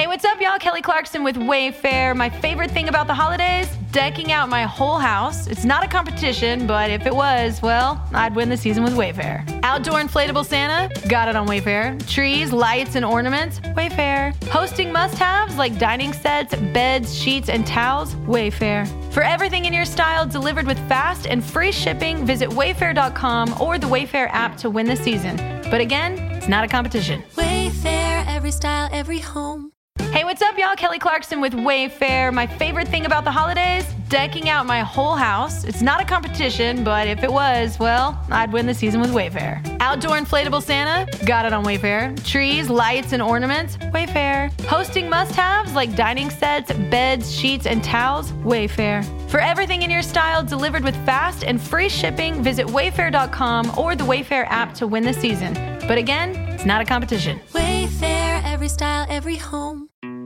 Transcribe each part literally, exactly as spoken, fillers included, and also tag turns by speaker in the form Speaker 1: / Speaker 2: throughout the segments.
Speaker 1: what's up, y'all? Kelly Clarkson with Wayfair. My favorite thing about the holidays? Decking out my whole house. It's not a competition, but if it was, well, I'd win the season with Wayfair. Outdoor inflatable Santa? Got it on Wayfair. Trees, lights, and ornaments? Wayfair. Hosting must-haves like dining sets, beds, sheets, and towels? Wayfair. For everything in your style delivered with fast and free shipping, visit wayfair dot com or the Wayfair app to win the season. But again, it's not a competition.
Speaker 2: Wayfair, every style, every home.
Speaker 1: Hey, what's up, y'all? Kelly Clarkson with Wayfair. My favorite thing about the holidays? Decking out my whole house. It's not a competition, but if it was, well, I'd win the season with Wayfair. Outdoor inflatable Santa? Got it on Wayfair. Trees, lights, and ornaments? Wayfair. Hosting must-haves like dining sets, beds, sheets, and towels? Wayfair. For everything in your style delivered with fast and free shipping, visit wayfair dot com or the Wayfair app to win the season. But again, it's not a competition.
Speaker 2: Wayfair, every style, every home.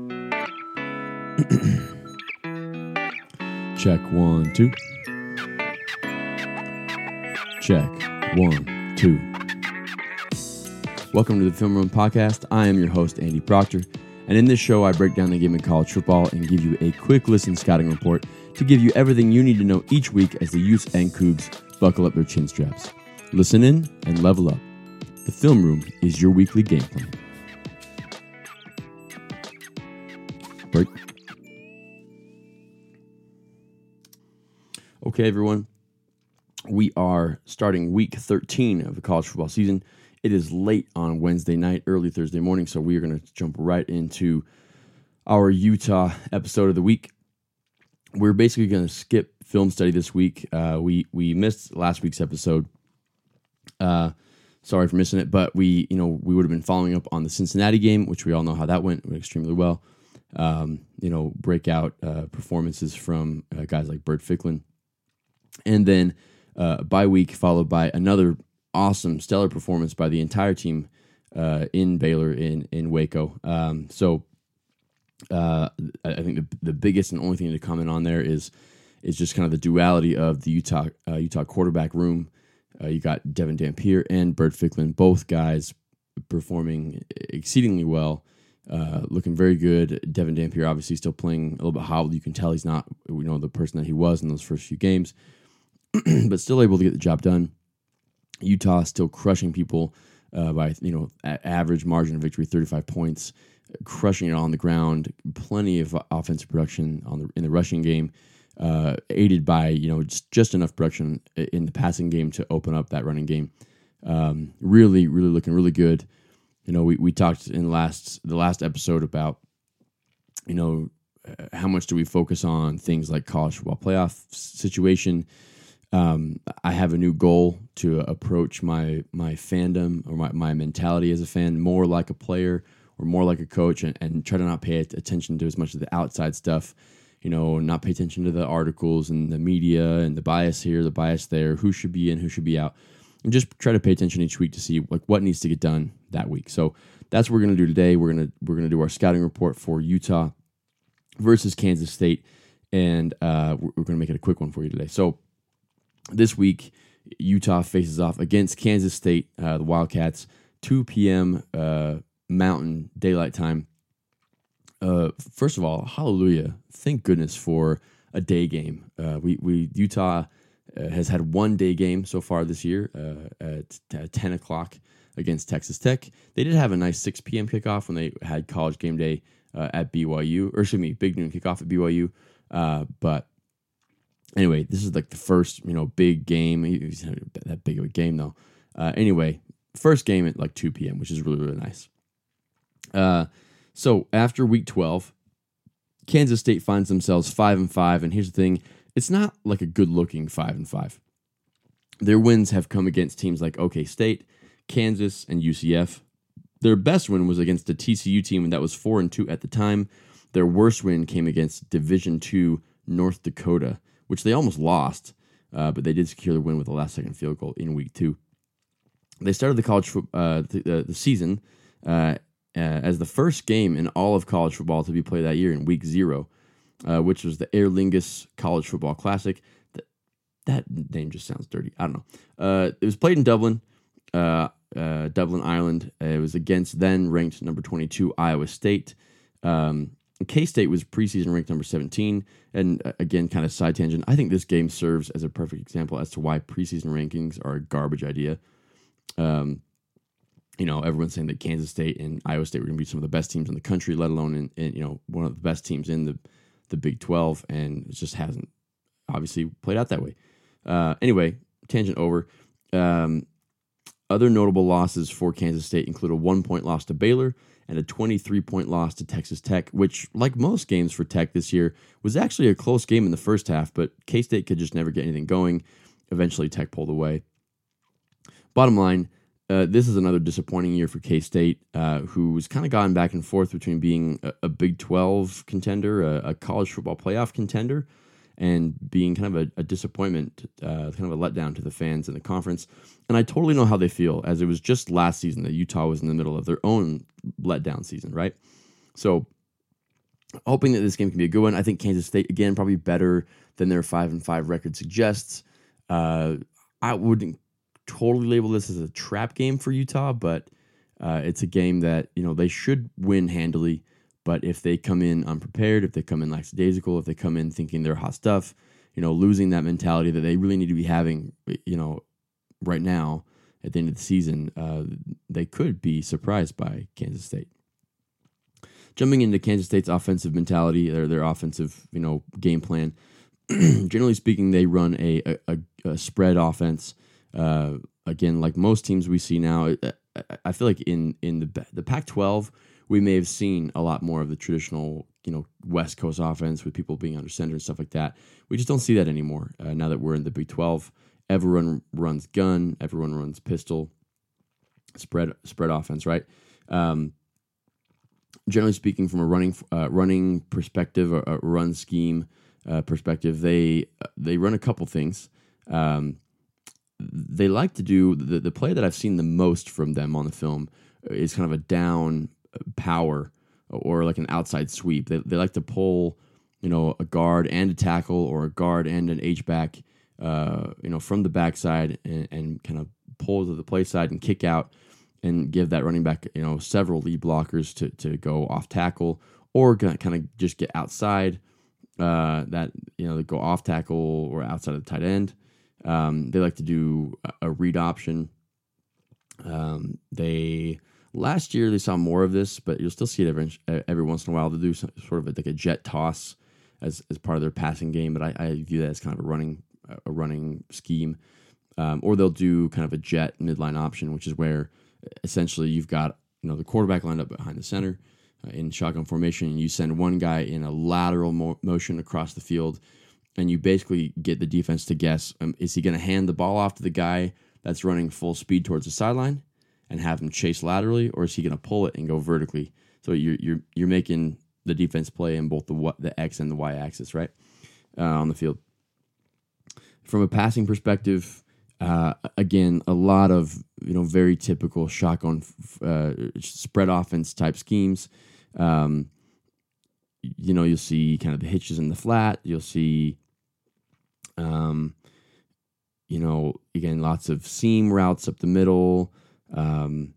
Speaker 3: Check one, two. Check one, two. Welcome to the Film Room Podcast. I am your host, Andy Proctor, and in this show, I break down the game of college football and give you a quick listen scouting report to give you everything you need to know each week as the Utes and Cougs buckle up their chin straps. Listen in and level up. The Film Room is your weekly game plan. Break. Okay, everyone, we are starting week thirteen of the college football season. It is late on Wednesday night, early Thursday morning, so we are going to jump right into our Utah episode of the week. We're basically going to skip film study this week. Uh, we we missed last week's episode. Uh, sorry for missing it, but we you know we would have been following up on the Cincinnati game, which we all know how that went. It went extremely well. Um, you know, breakout uh, performances from uh, guys like Bert Ficklin. And then uh, a bye week followed by another awesome, stellar performance by the entire team uh, in Baylor, in in Waco. Um, so uh, I think the, the biggest and only thing to comment on there is is just kind of the duality of the Utah uh, Utah quarterback room. Uh, you got Devin Dampier and Bert Ficklin, both guys performing exceedingly well, uh, looking very good. Devin Dampier obviously still playing a little bit hobbled. You can tell he's not, you know, the person that he was in those first few games. But still able to get the job done. Utah still crushing people uh, by, you know, a- average margin of victory, thirty-five points, crushing it on the ground. Plenty of offensive production on the in the rushing game, uh, aided by, you know, just, just enough production in the passing game to open up that running game. Um, really, really looking really good. You know, we, we talked in last the last episode about, you know, uh, how much do we focus on things like college football playoff situation. Um, I have a new goal to approach my my fandom or my, my mentality as a fan more like a player or more like a coach, and, and try to not pay attention to as much of the outside stuff, you know, not pay attention to the articles and the media and the bias here, the bias there, who should be in, who should be out, and just try to pay attention each week to see like what needs to get done that week. So that's what we're going to do today. We're going to we're going to do our scouting report for Utah versus Kansas State, and uh, we're, we're going to make it a quick one for you today. So this week, Utah faces off against Kansas State, uh, the Wildcats, two p.m. Uh, Mountain Daylight Time. Uh, first of all, hallelujah! Thank goodness for a day game. Uh, we we Utah uh, has had one day game so far this year uh, at, at ten o'clock against Texas Tech. They did have a nice six p.m. kickoff when they had College Game Day uh, at B Y U, or excuse me, Big Noon kickoff at B Y U, uh, but. Anyway, this is like the first, you know, big game. He's not that big of a game, though. Uh, anyway, first game at like two p.m., which is really, really nice. Uh, so after week twelve, Kansas State finds themselves five and five, and here's the thing: it's not like a good-looking five and five. Their wins have come against teams like OK State, Kansas, and U C F. Their best win was against a T C U team that was four and two at the time. Their worst win came against Division two North Dakota, which they almost lost, uh, but they did secure the win with a last-second field goal in week two. They started the college fo- uh, the, uh, the season uh, uh, as the first game in all of college football to be played that year in week zero, uh, which was the Aer Lingus College Football Classic. That, that name just sounds dirty. I don't know. Uh, it was played in Dublin, uh, uh, Dublin, Ireland. Uh, it was against then-ranked number twenty-two Iowa State. Um, K-State was preseason ranked number seventeen, and uh, again, kind of side tangent, I think this game serves as a perfect example as to why preseason rankings are a garbage idea. Um, you know, everyone's saying that Kansas State and Iowa State were going to be some of the best teams in the country, let alone in, in, you know, one of the best teams in the, the Big twelve, and it just hasn't obviously played out that way. Uh, anyway, tangent over. Um, other notable losses for Kansas State include a one-point loss to Baylor and a twenty-three point loss to Texas Tech, which, like most games for Tech this year, was actually a close game in the first half, but K-State could just never get anything going. Eventually, Tech pulled away. Bottom line, uh, this is another disappointing year for K-State, uh, who's kind of gone back and forth between being a, a Big twelve contender, a, a college football playoff contender, and being kind of a, a disappointment, uh, kind of a letdown to the fans in the conference. And I totally know how they feel, as it was just last season that Utah was in the middle of their own letdown season, right? So, hoping that this game can be a good one. I think Kansas State, again, probably better than their five and five record suggests. Uh, I wouldn't totally label this as a trap game for Utah, but uh, it's a game that, you know, they should win handily. But if they come in unprepared, if they come in lackadaisical, if they come in thinking they're hot stuff, you know, losing that mentality that they really need to be having, you know, right now at the end of the season, uh, they could be surprised by Kansas State. Jumping into Kansas State's offensive mentality, their their offensive, you know, game plan. Generally speaking, they run a a, a spread offense. Uh, again, like most teams we see now, I feel like in in the the Pac twelve, we may have seen a lot more of the traditional, you know, West Coast offense with people being under center and stuff like that. We just don't see that anymore. Uh, now that we're in the Big twelve, everyone runs gun, everyone runs pistol, spread spread offense, right? Um, generally speaking, from a running uh, running perspective, a, a run scheme uh, perspective, they they run a couple things. Um, they like to do the the play that I've seen the most from them on the film is kind of a down power or like an outside sweep. They they like to pull, you know, a guard and a tackle, or a guard and an H-back, uh, you know, from the backside and, and kind of pull to the play side and kick out and give that running back, you know, several lead blockers to to go off tackle, or kind of just get outside uh, that, you know, they go off tackle or outside of the tight end. Um, they like to do a, a read option. Um, they Last year they saw more of this, but you'll still see it every every once in a while. They do some, sort of a, like a jet toss as as part of their passing game, but I, I view that as kind of a running a running scheme. Um, or they'll do kind of a jet midline option, which is where essentially you've got, you know, the quarterback lined up behind the center uh, in shotgun formation, and you send one guy in a lateral mo- motion across the field, and you basically get the defense to guess, um, is he going to hand the ball off to the guy that's running full speed towards the sideline and have him chase laterally, or is he going to pull it and go vertically? So you're you're you're making the defense play in both the what the X and the Y axis, right, uh, on the field. From a passing perspective, uh, again, a lot of, you know, very typical shotgun uh, spread offense type schemes. Um, you know, you'll see kind of the hitches in the flat. You'll see, um, you know, again, lots of seam routes up the middle. Um,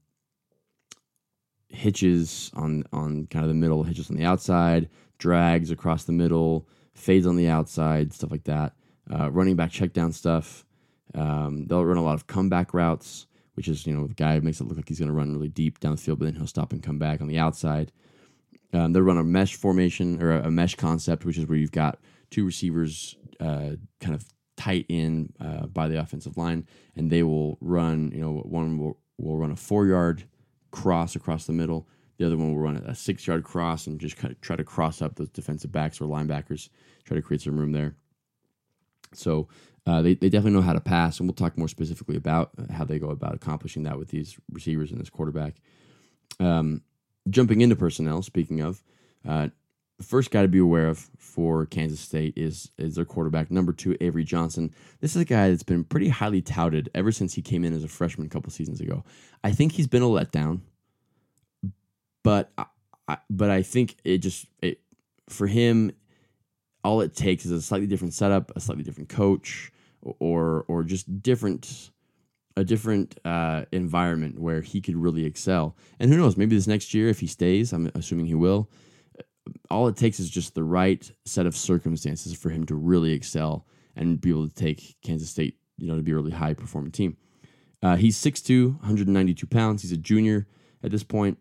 Speaker 3: hitches on on kind of the middle, hitches on the outside, drags across the middle, fades on the outside, stuff like that. Uh, running back check down stuff. Um, they'll run a lot of comeback routes, which is, you know, the guy makes it look like he's going to run really deep down the field, but then he'll stop and come back on the outside. Um, they'll run a mesh formation, or a, a mesh concept, which is where you've got two receivers uh, kind of tight in uh, by the offensive line, and they will run, you know, one will will run a four-yard cross across the middle. The other one will run a six-yard cross and just kind of try to cross up those defensive backs or linebackers, try to create some room there. So uh, they, they definitely know how to pass, and we'll talk more specifically about how they go about accomplishing that with these receivers and this quarterback. Um, jumping into personnel, speaking of, uh, the first guy to be aware of for Kansas State is is their quarterback, number two, Avery Johnson. This is a guy that's been pretty highly touted ever since he came in as a freshman a couple seasons ago. I think he's been a letdown, but I, I, but I think it just it, for him, all it takes is a slightly different setup, a slightly different coach, or or just different a different uh, environment where he could really excel. And who knows, maybe this next year, if he stays, I'm assuming he will, all it takes is just the right set of circumstances for him to really excel and be able to take Kansas State, you know, to be a really high performing team. Uh, he's six two, one hundred ninety-two pounds. He's a junior at this point.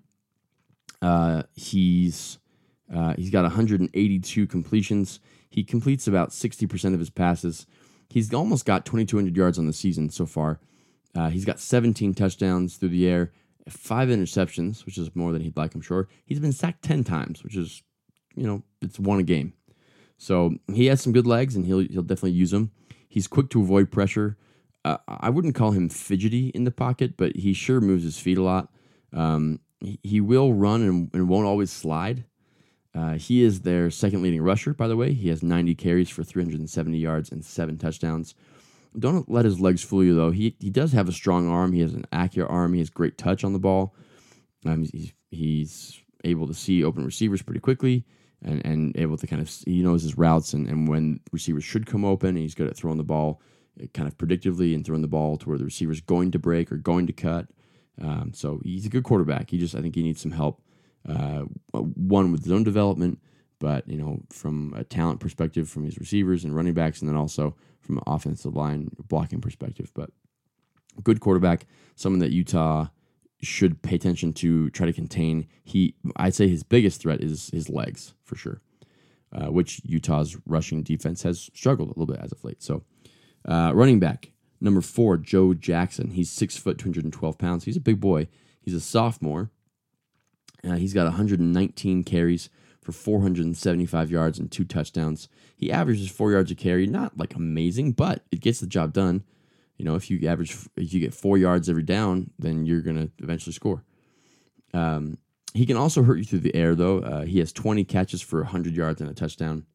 Speaker 3: Uh, he's uh, he's got one hundred eighty-two completions. He completes about sixty percent of his passes. He's almost got twenty-two hundred yards on the season so far. Uh, he's got seventeen touchdowns through the air, five interceptions, which is more than he'd like, I'm sure. He's been sacked ten times, which is, you know, it's one a game. So he has some good legs, and he'll he'll definitely use them. He's quick to avoid pressure. Uh, I wouldn't call him fidgety in the pocket, but he sure moves his feet a lot. Um, he, he will run and, and won't always slide. Uh, he is their second leading rusher, by the way. He has ninety carries for three hundred seventy yards and seven touchdowns. Don't let his legs fool you, though. He he does have a strong arm. He has an accurate arm. He has great touch on the ball. Um, he's, he's able to see open receivers pretty quickly and, and able to kind of, he knows his routes and, and when receivers should come open. And he's good at throwing the ball kind of predictively and throwing the ball to where the receiver's going to break or going to cut. Um, so he's a good quarterback. He just, I think he needs some help. Uh, one with his own development, but you know, from a talent perspective, from his receivers and running backs, and then also from an offensive line blocking perspective. But good quarterback, someone that Utah should pay attention to, try to contain. He, I'd say his biggest threat is his legs for sure, uh, which Utah's rushing defense has struggled a little bit as of late. So, uh, running back number four, Joe Jackson. He's six foot, two hundred twelve pounds. He's a big boy. He's a sophomore. Uh, he's got one hundred nineteen carries for four hundred seventy-five yards and two touchdowns. He averages four yards a carry, not like amazing, but it gets the job done. You know, if you average, if you get four yards every down, then you're going to eventually score. Um, he can also hurt you through the air, though. Uh, he has twenty catches for one hundred yards and a touchdown.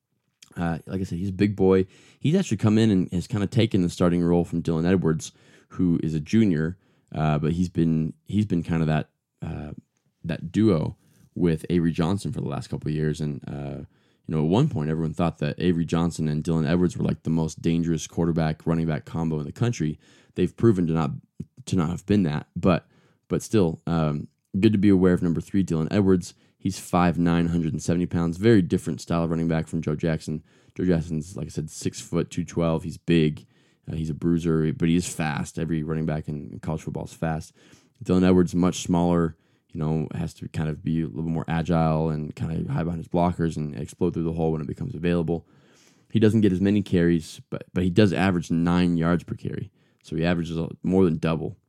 Speaker 3: Uh, like I said, he's a big boy. He's actually come in and has kind of taken the starting role from Dylan Edwards, who is a junior, uh, but he's been he's been kind of that. Uh, that duo with Avery Johnson for the last couple of years. And, uh, you know, at one point, everyone thought that Avery Johnson and Dylan Edwards were like the most dangerous quarterback running back combo in the country. They've proven to not to not have been that, but but still, um, good to be aware of number three, Dylan Edwards. He's five nine, one hundred seventy pounds, very different style of running back from Joe Jackson. Joe Jackson's, like I said, six foot, two twelve. He's big. Uh, he's a bruiser, but he is fast. Every running back in, in college football is fast. Dylan Edwards, much smaller, you know, has to kind of be a little more agile and kind of hide behind his blockers and explode through the hole when it becomes available. He doesn't get as many carries, but but he does average nine yards per carry. So he averages more than double.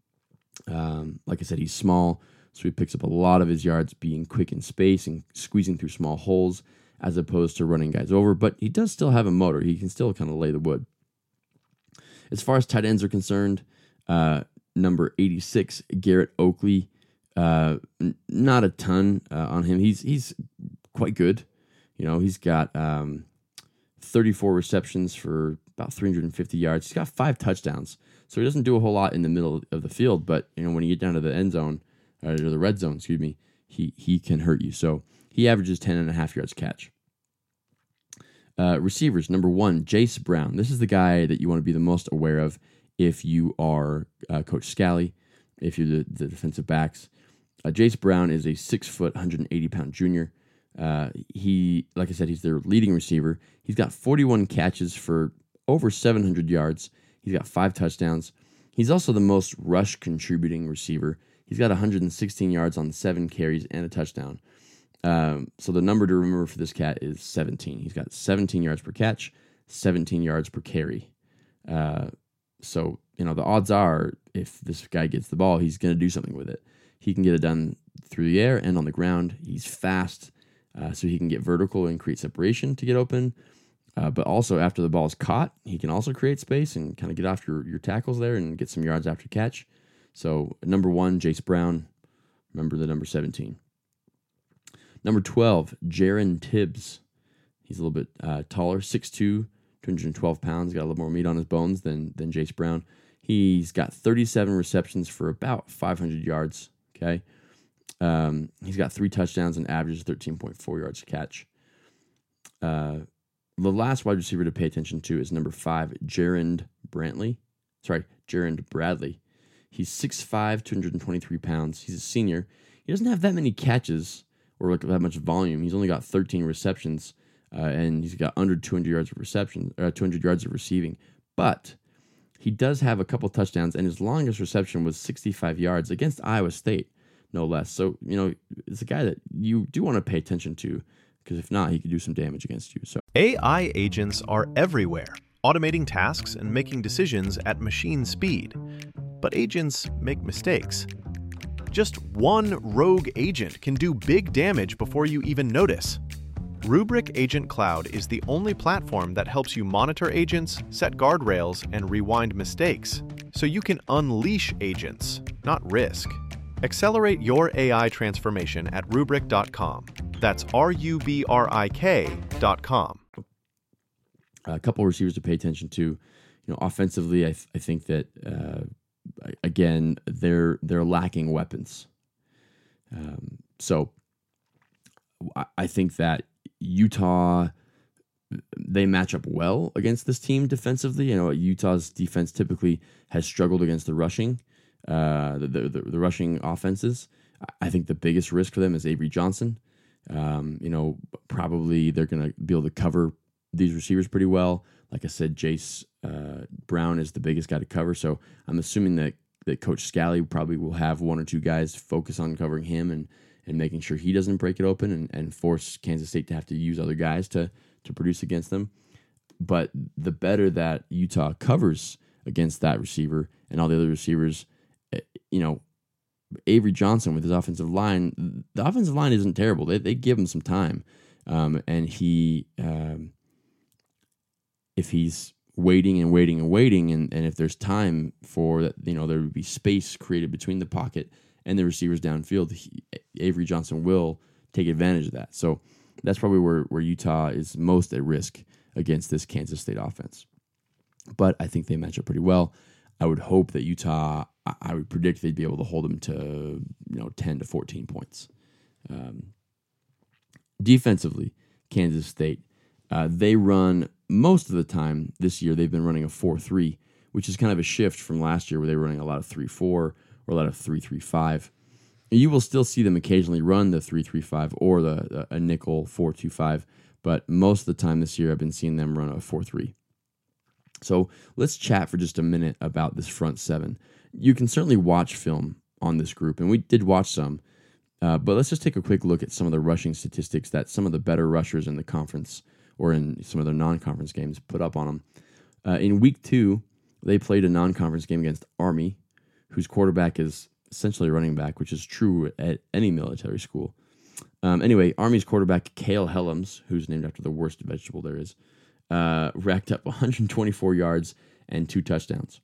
Speaker 3: Um, like I said, he's small, so he picks up a lot of his yards being quick in space and squeezing through small holes as opposed to running guys over. But he does still have a motor. He can still kind of lay the wood. As far as tight ends are concerned, uh, number eighty-six, Garrett Oakley, Uh, n- not a ton uh, on him. He's he's quite good. You know, he's got um, thirty-four receptions for about three hundred fifty yards. He's got five touchdowns, so he doesn't do a whole lot in the middle of the field. But you know, when you get down to the end zone or the red zone, excuse me, he he can hurt you. So he averages ten and a half yards catch. Uh, receivers, number one, Jace Brown. This is the guy that you want to be the most aware of if you are uh, Coach Scally, if you're the, the defensive backs. Uh, Jace Brown is a six foot, one hundred eighty pound junior. Uh, he, like I said, he's their leading receiver. He's got forty-one catches for over seven hundred yards. He's got five touchdowns. He's also the most rush contributing receiver. He's got one hundred sixteen yards on seven carries and a touchdown. Um, so the number to remember for this cat is seventeen. He's got seventeen yards per catch, seventeen yards per carry. Uh, so, you know, the odds are if this guy gets the ball, he's going to do something with it. He can get it done through the air and on the ground. He's fast, uh, so he can get vertical and create separation to get open. Uh, but also, after the ball is caught, he can also create space and kind of get off your, your tackles there and get some yards after catch. So, number one, Jace Brown. Remember the number seventeen. Number twelve, Jaron Tibbs. He's a little bit uh, taller, six two, two hundred twelve pounds. Got a little more meat on his bones than, than Jace Brown. He's got thirty-seven receptions for about five hundred yards. Okay. Um, he's got three touchdowns and averages thirteen point four yards a catch. Uh, the last wide receiver to pay attention to is number five, Jaron Brantley. Sorry, Jaron Bradley. He's six five, two hundred twenty-three pounds. He's a senior. He doesn't have that many catches, or like that much volume. He's only got thirteen receptions, uh, and he's got under two hundred yards of reception, uh, two hundred yards of receiving. But he does have a couple touchdowns, and his longest reception was sixty-five yards against Iowa State, no less. So, you know, it's a guy that you do want to pay attention to, because if not, he could do some damage against you. So
Speaker 4: A I agents are everywhere, automating tasks and making decisions at machine speed. But agents make mistakes. Just one rogue agent can do big damage before you even notice. Rubrik Agent Cloud is the only platform that helps you monitor agents, set guardrails, and rewind mistakes, so you can unleash agents, not risk. Accelerate your A I transformation at rubrik dot com. That's R U B R I K dot com.
Speaker 3: A couple of receivers to pay attention to. You know, offensively, I, th- I think that uh, again they're they're lacking weapons. Um, so I, I think that Utah, they match up well against this team defensively. You know, Utah's defense typically has struggled against the rushing, uh, the, the the rushing offenses. I think the biggest risk for them is Avery Johnson. Um, you know, probably they're going to be able to cover these receivers pretty well. Like I said, Jace uh, Brown is the biggest guy to cover. So I'm assuming that, that Coach Scally probably will have one or two guys focus on covering him and, and making sure he doesn't break it open and, and force Kansas State to have to use other guys to, to produce against them. But the better that Utah covers against that receiver and all the other receivers, you know, Avery Johnson with his offensive line, the offensive line isn't terrible. They they give him some time. Um, and he, um, if he's waiting and waiting and waiting, and, and if there's time for that, you know, there would be space created between the pocket and the receivers downfield, he, Avery Johnson will take advantage of that. So that's probably where, where Utah is most at risk against this Kansas State offense. But I think they match up pretty well. I would hope that Utah, I would predict they'd be able to hold them to, you know, ten to fourteen points. Um, defensively, Kansas State, uh, they run most of the time this year. They've been running a four three, which is kind of a shift from last year where they were running a lot of three four or a lot of three three five. You will still see them occasionally run the three three five or the a nickel four two five, but most of the time this year I've been seeing them run a four three. So let's chat for just a minute about this front seven. You can certainly watch film on this group, and we did watch some, uh, but let's just take a quick look at some of the rushing statistics that some of the better rushers in the conference or in some of their non-conference games put up on them. Uh, in week two, they played a non-conference game against Army, whose quarterback is essentially a running back, which is true at any military school. Um, anyway, Army's quarterback, Cale Helms, who's named after the worst vegetable there is, uh, racked up one hundred twenty-four yards and two touchdowns.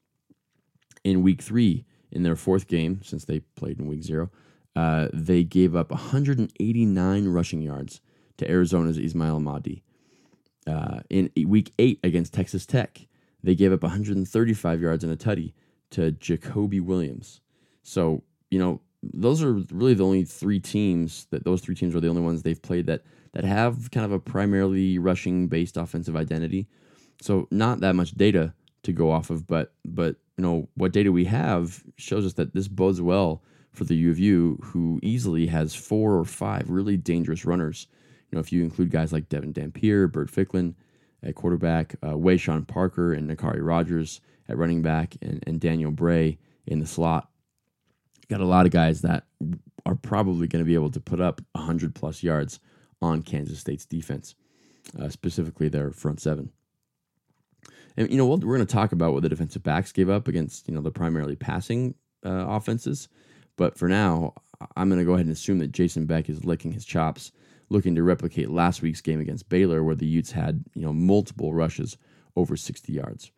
Speaker 3: In week three, in their fourth game, since they played in week zero, uh, they gave up one hundred eighty-nine rushing yards to Arizona's Ismail Mahdi. Uh, in week eight against Texas Tech, they gave up one hundred thirty-five yards and a tutty to Jacoby Williams. So, you know, those are really the only three teams, that those three teams are the only ones they've played that that have kind of a primarily rushing-based offensive identity. So not that much data to go off of, but, but you know, what data we have shows us that this bodes well for the U of U, who easily has four or five really dangerous runners. You know, if you include guys like Devin Dampier, Bert Ficklin at quarterback, uh, Wayshawn Parker and Nakari Rogers at running back, and, and Daniel Bray in the slot. Got a lot of guys that are probably going to be able to put up one hundred plus yards on Kansas State's defense, uh, specifically their front seven. And, you know, we're going to talk about what the defensive backs gave up against, you know, the primarily passing uh, offenses. But for now, I'm going to go ahead and assume that Jason Beck is licking his chops, looking to replicate last week's game against Baylor, where the Utes had, you know, multiple rushes over sixty yards.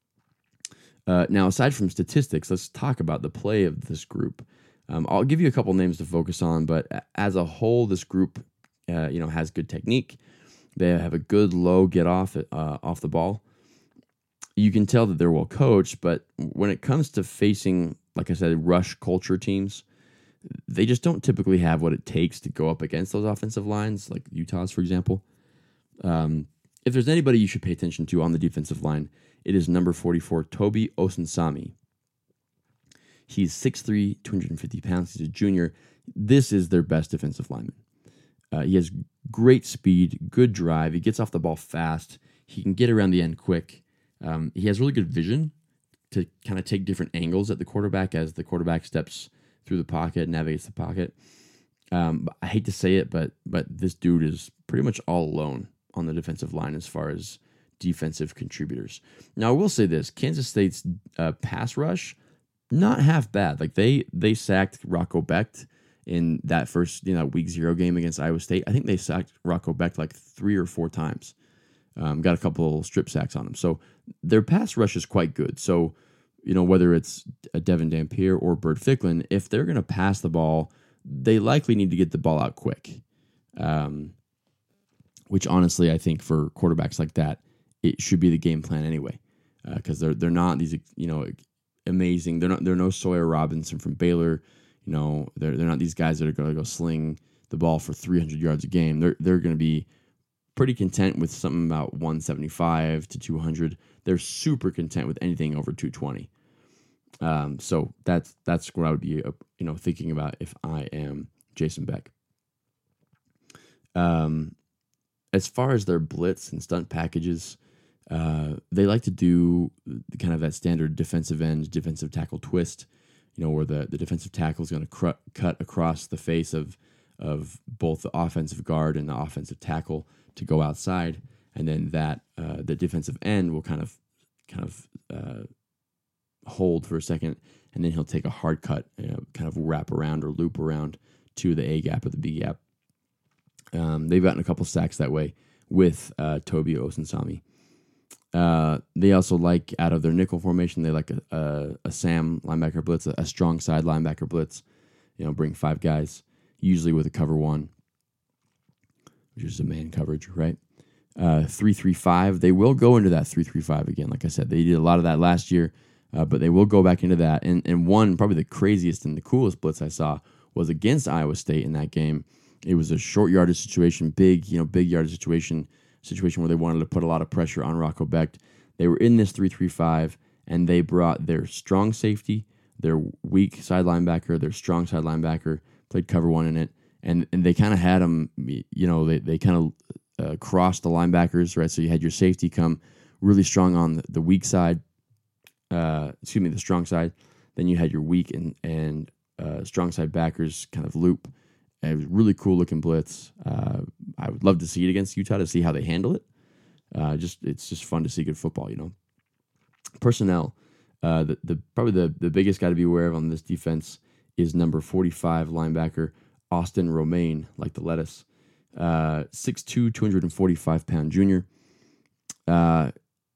Speaker 3: Uh, now, aside from statistics, let's talk about the play of this group. Um, I'll give you a couple names to focus on, but as a whole, this group, uh, you know, has good technique. They have a good low get off uh, off the ball. You can tell that they're well coached, but when it comes to facing, like I said, rush culture teams, they just don't typically have what it takes to go up against those offensive lines, like Utah's, for example. Um, if there's anybody you should pay attention to on the defensive line, it is number forty-four, Toby Osunsami. He's six three, two hundred fifty pounds. He's a junior. This is their best defensive lineman. Uh, he has great speed, good drive. He gets off the ball fast. He can get around the end quick. Um, he has really good vision to kind of take different angles at the quarterback as the quarterback steps through the pocket, navigates the pocket. Um, I hate to say it, but but this dude is pretty much all alone on the defensive line as far as defensive contributors. Now, I will say this: Kansas State's uh, pass rush, not half bad. Like they they sacked Rocco Becht in that first you know week zero game against Iowa State. I think they sacked Rocco Becht like three or four times. Um, got a couple strip sacks on him. So their pass rush is quite good. So you know whether it's a Devin Dampier or Bert Ficklin, if they're going to pass the ball, they likely need to get the ball out quick. Um, which honestly, I think for quarterbacks like that, it should be the game plan anyway, because uh, they're they're not these you know amazing. They're not they're no Sawyer Robinson from Baylor. You know they're they're not these guys that are going to go sling the ball for three hundred yards a game. They're they're going to be pretty content with something about one seventy-five to two hundred. They're super content with anything over two twenty. Um, so that's that's what I would be uh, you know thinking about if I am Jason Beck. Um, as far as their blitz and stunt packages, uh, they like to do kind of that standard defensive end, defensive tackle twist, you know, where the, the defensive tackle is going to cr- cut across the face of of both the offensive guard and the offensive tackle to go outside, and then that uh, the defensive end will kind of kind of uh, hold for a second, and then he'll take a hard cut, you know, kind of wrap around or loop around to the A gap or the B gap. Um, they've gotten a couple sacks that way with uh, Toby Osunsami. Uh, they also like, out of their nickel formation, they like a, a, a Sam linebacker blitz, a, a strong side linebacker blitz. You know, bring five guys, usually with a cover one, which is a man coverage, right? Uh, three three five. They will go into that three three five again. Like I said, they did a lot of that last year, uh, but they will go back into that. And and one, probably the craziest and the coolest blitz I saw was against Iowa State in that game. It was a short yardage situation, big, you know, big yardage situation, situation where they wanted to put a lot of pressure on Rocco Becht. They were in this three three five, and they brought their strong safety, their weak side linebacker, their strong side linebacker, played cover one in it, and and they kind of had them, you know, they, they kind of uh, crossed the linebackers, right? So you had your safety come really strong on the, the weak side, uh, excuse me, the strong side. Then you had your weak and, and uh, strong side backers kind of loop. It was a really cool looking blitz. Uh, I would love to see it against Utah to see how they handle it. Uh, just it's just fun to see good football, you know. Personnel, uh, the the probably the, the biggest guy to be aware of on this defense is number forty-five linebacker Austin Romaine, like the lettuce, uh, six two, two hundred forty-five pound junior. Uh,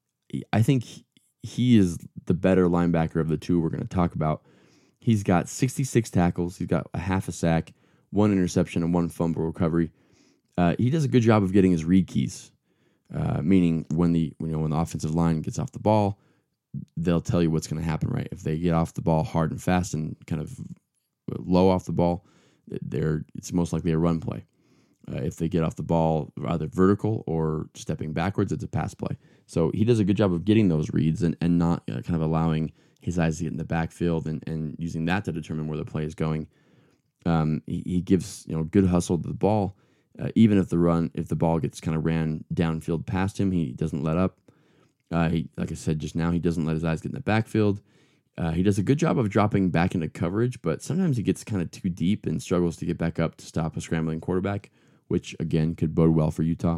Speaker 3: I think he is the better linebacker of the two we're going to talk about. He's got sixty-six tackles. He's got a half a sack, one interception, and one fumble recovery. Uh, he does a good job of getting his read keys, uh, meaning when the you know when the offensive line gets off the ball, they'll tell you what's going to happen. Right, if they get off the ball hard and fast and kind of low off the ball, they're it's most likely a run play. Uh, if they get off the ball either vertical or stepping backwards, it's a pass play. So he does a good job of getting those reads and and not uh, kind of allowing his eyes to get in the backfield and and using that to determine where the play is going. Um, he, he gives you know good hustle to the ball, uh, even if the run if the ball gets kind of ran downfield past him, he doesn't let up. Uh, he, like I said just now, he doesn't let his eyes get in the backfield. Uh, he does a good job of dropping back into coverage, but sometimes he gets kind of too deep and struggles to get back up to stop a scrambling quarterback, which again could bode well for Utah.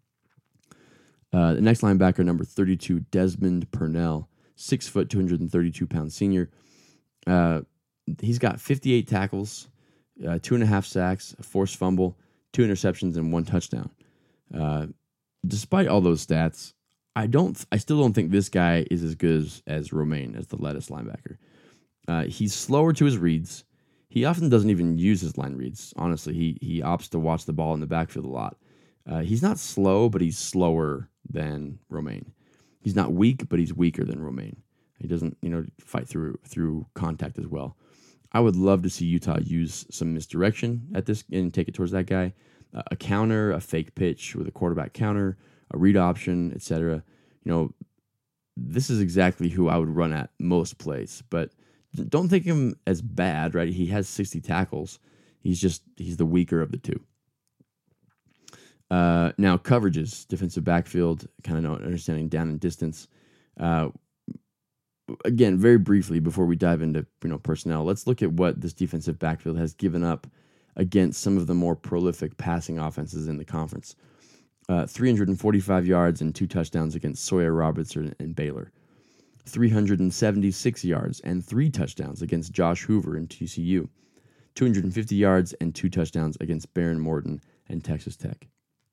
Speaker 3: Uh, the next linebacker, number thirty-two, Desmond Purnell, six foot, two hundred thirty-two pound senior. Uh, he's got fifty-eight tackles. Uh, two and a half sacks, a forced fumble, two interceptions, and one touchdown. Uh, despite all those stats, I don't. I still don't think this guy is as good as, as Romaine, as the lettuce linebacker. Uh, he's slower to his reads. He often doesn't even use his line reads. Honestly, he he opts to watch the ball in the backfield a lot. Uh, he's not slow, but he's slower than Romaine. He's not weak, but he's weaker than Romaine. He doesn't, you know, fight through through contact as well. I would love to see Utah use some misdirection at this and take it towards that guy. Uh, a counter, a fake pitch with a quarterback counter, a read option, et cetera. You know, this is exactly who I would run at most plays. But don't think of him as bad, right? He has sixty tackles. He's just he's the weaker of the two. Uh, now, coverages, defensive backfield, kind of understanding down and distance. Uh, again, very briefly before we dive into you know personnel, let's look at what this defensive backfield has given up against some of the more prolific passing offenses in the conference. Uh, three hundred forty-five yards and two touchdowns against Sawyer Robertson and Baylor. three hundred seventy-six yards and three touchdowns against Josh Hoover and T C U. two hundred fifty yards and two touchdowns against Baron Morton and Texas Tech.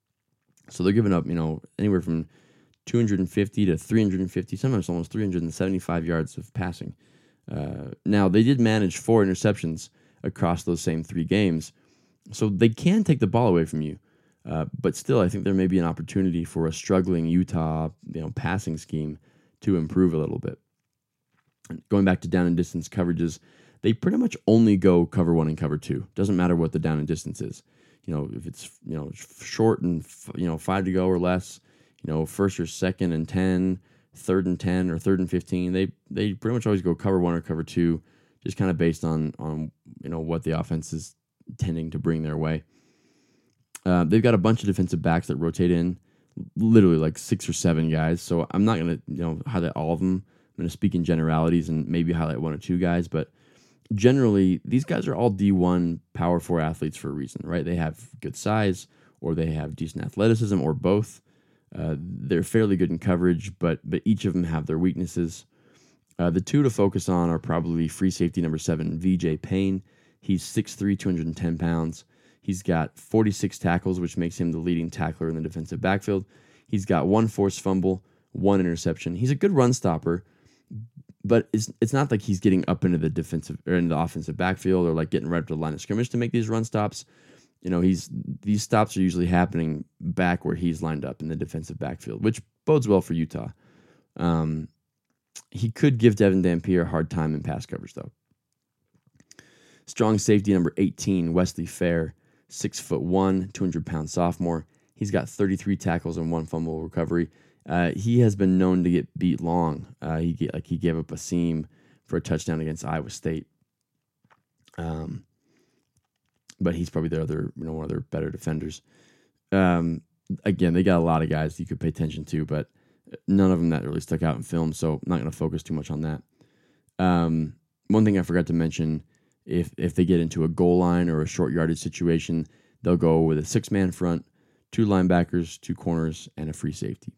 Speaker 3: So they're giving up, you know, anywhere from two hundred fifty to three hundred fifty, sometimes almost three hundred seventy-five yards of passing. Uh, now, they did manage four interceptions across those same three games, so they can take the ball away from you. Uh, but still, I think there may be an opportunity for a struggling Utah, you know, passing scheme to improve a little bit. Going back to down and distance coverages, they pretty much only go cover one and cover two. Doesn't matter what the down and distance is. You know, if it's, you know, short and, you know, five to go or less, you know, first or second and ten, third and ten, or third and fifteen, they they pretty much always go cover one or cover two, just kind of based on, on you know, what the offense is tending to bring their way. Uh, they've got a bunch of defensive backs that rotate in, literally like six or seven guys. So I'm not going to, you know, highlight all of them. I'm going to speak in generalities and maybe highlight one or two guys, but generally, these guys are all D one Power four athletes for a reason, right? They have good size, or they have decent athleticism, or both. Uh, they're fairly good in coverage, but but each of them have their weaknesses. Uh, the two to focus on are probably free safety number seven, V J Payne. He's six three, two hundred ten pounds. He's got forty-six tackles, which makes him the leading tackler in the defensive backfield. He's got one forced fumble, one interception. He's a good run stopper, but it's it's not like he's getting up into the defensive or into the offensive backfield or like getting right up to the line of scrimmage to make these run stops. You know, he's these stops are usually happening back where he's lined up in the defensive backfield, which bodes well for Utah. Um, he could give Devin Dampier a hard time in pass coverage, though. Strong safety number eighteen, Wesley Fair, six foot one, two hundred pound sophomore. He's got thirty-three tackles and one fumble recovery. Uh, he has been known to get beat long. Uh, he get, like he gave up a seam for a touchdown against Iowa State. Um, but he's probably their other, you know, one of their better defenders. Um, again, they got a lot of guys you could pay attention to, but none of them that really stuck out in film. So I'm not going to focus too much on that. Um, one thing I forgot to mention: if if they get into a goal line or a short yardage situation, they'll go with a six man front, two linebackers, two corners, and a free safety.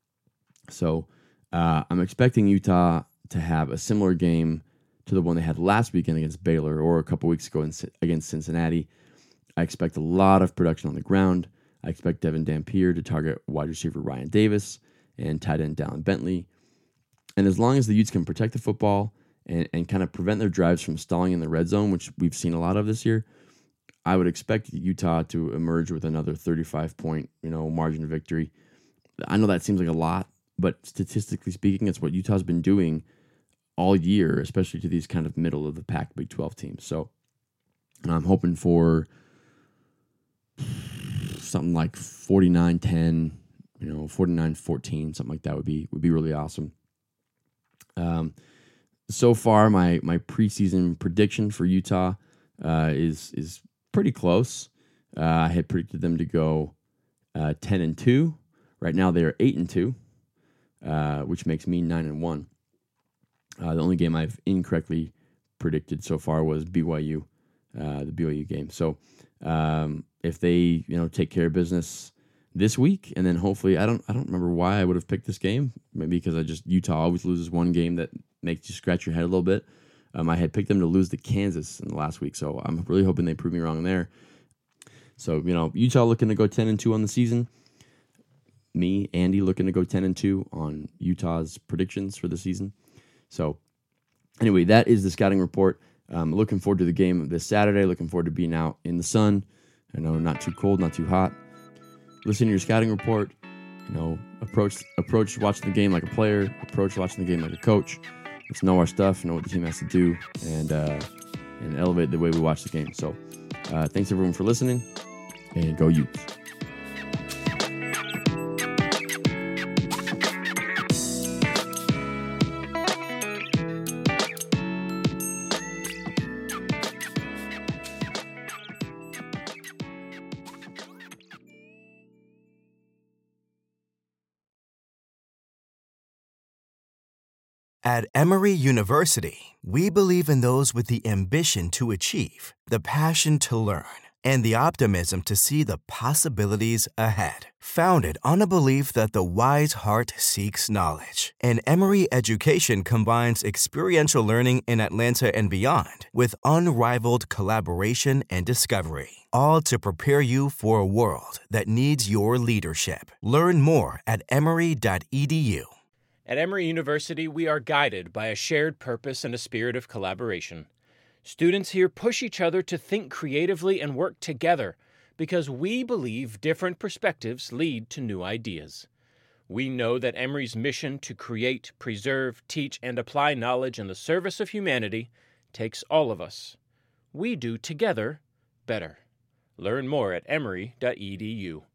Speaker 3: So uh, I'm expecting Utah to have a similar game to the one they had last weekend against Baylor or a couple weeks ago in, against Cincinnati. I expect a lot of production on the ground. I expect Devin Dampier to target wide receiver Ryan Davis and tight end Dallin Bentley. And as long as the Utes can protect the football and, and kind of prevent their drives from stalling in the red zone, which we've seen a lot of this year, I would expect Utah to emerge with another thirty-five point, you know, margin of victory. I know that seems like a lot, but statistically speaking, it's what Utah's been doing all year, especially to these kind of middle of the pack Big twelve teams. So I'm hoping for something like forty-nine ten, you know, forty-nine fourteen, something like that would be would be really awesome. Um, so far, my my preseason prediction for Utah uh, is is pretty close. Uh, I had predicted them to go uh, ten and two. Right now, they are eight and two. Uh, which makes me nine and one. Uh, the only game I've incorrectly predicted so far was B Y U, uh, the B Y U game. So um, if they, you know, take care of business this week, and then hopefully, I don't, I don't remember why I would have picked this game. Maybe because I just Utah always loses one game that makes you scratch your head a little bit. Um, I had picked them to lose to Kansas in the last week, so I'm really hoping they prove me wrong there. So you know, Utah looking to go ten and two on the season. Me, Andy, looking to go ten and two on Utah's predictions for the season. So, anyway, that is the scouting report. Um, looking forward to the game this Saturday. Looking forward to being out in the sun. I know, not too cold, not too hot. Listen to your scouting report. You know, approach approach watching the game like a player. Approach watching the game like a coach. Let's know our stuff. Know what the team has to do, and uh, and elevate the way we watch the game. So, uh, thanks everyone for listening, and go Utes.
Speaker 5: At Emory University, we believe in those with the ambition to achieve, the passion to learn, and the optimism to see the possibilities ahead. Founded on a belief that the wise heart seeks knowledge, and Emory education combines experiential learning in Atlanta and beyond with unrivaled collaboration and discovery, all to prepare you for a world that needs your leadership. Learn more at emory dot e d u.
Speaker 6: At Emory University, we are guided by a shared purpose and a spirit of collaboration. Students here push each other to think creatively and work together because we believe different perspectives lead to new ideas. We know that Emory's mission to create, preserve, teach, and apply knowledge in the service of humanity takes all of us. We do together better. Learn more at emory dot e d u.